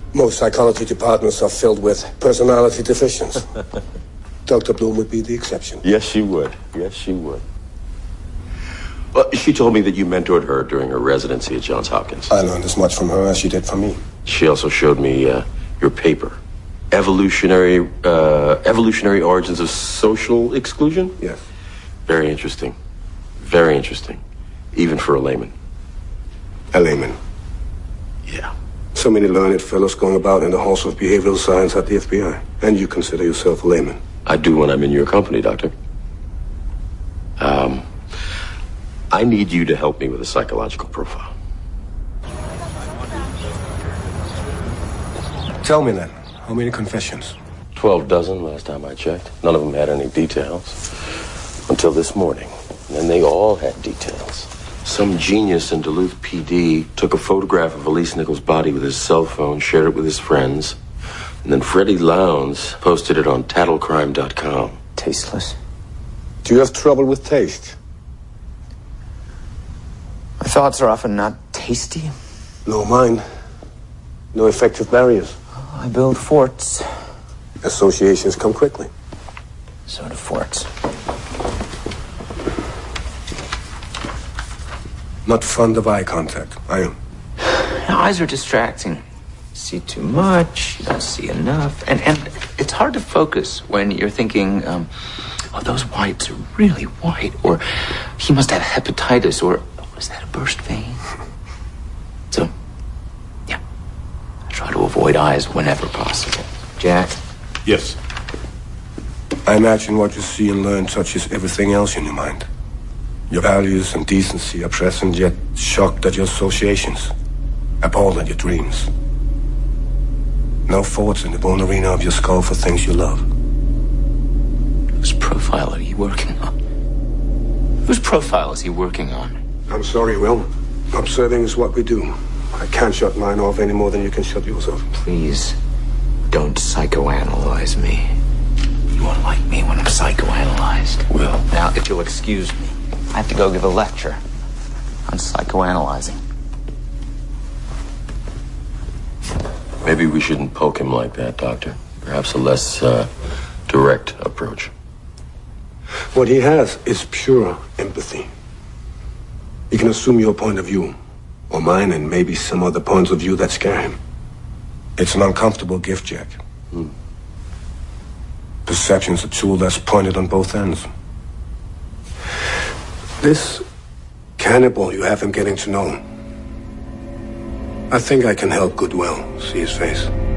Most psychology departments are filled with personality deficients. Dr. Bloom would be the exception. Yes, she would. Yes, she would. Well, she told me that you mentored her during her residency at Johns Hopkins. I learned as much from her as she did from me. She also showed me your paper. Evolutionary Origins of Social Exclusion? Yes. Very interesting. Very interesting. Even for a layman. A layman? Yeah. So many learned fellows going about in the halls of behavioral science at the FBI. And you consider yourself a layman? I do when I'm in your company, Doctor. I need you to help me with a psychological profile. Tell me then, how many confessions? 12 dozen last time I checked. None of them had any details. Until this morning. And then they all had details. Some genius in Duluth PD took a photograph of Elise Nichols' body with his cell phone, shared it with his friends, and then Freddie Lowndes posted it on tattlecrime.com. Tasteless. Do you have trouble with taste? My thoughts are often not tasty. No, mine. No effective barriers. I build forts. Associations come quickly. So do forts. Not fond of eye contact, are you? Eyes are distracting. You see too much, you don't see enough. And it's hard to focus when you're thinking, oh, those whites are really white. Or he must have hepatitis. Or is that a burst vein? So, yeah. I try to avoid eyes whenever possible. Jack? Yes. I imagine what you see and learn touches everything else in your mind. Your values and decency are present, yet shocked at your associations, appalled at your dreams. No thoughts in the bone arena of your skull for things you love. Whose profile are you working on? Whose profile is he working on? I'm sorry, Will. Observing is what we do. I can't shut mine off any more than you can shut yours off. Please, don't psychoanalyze me. You won't like me when I'm psychoanalyzed. Will. Now, if you'll excuse me, I have to go give a lecture on psychoanalyzing. Maybe we shouldn't poke him like that, Doctor. Perhaps a less direct approach. What he has is pure empathy. He can assume your point of view, or mine, and maybe some other points of view that scare him. It's an uncomfortable gift, Jack. Perception's a tool that's pointed on both ends. This cannibal you have him getting to know, I think I can help Goodwill see his face.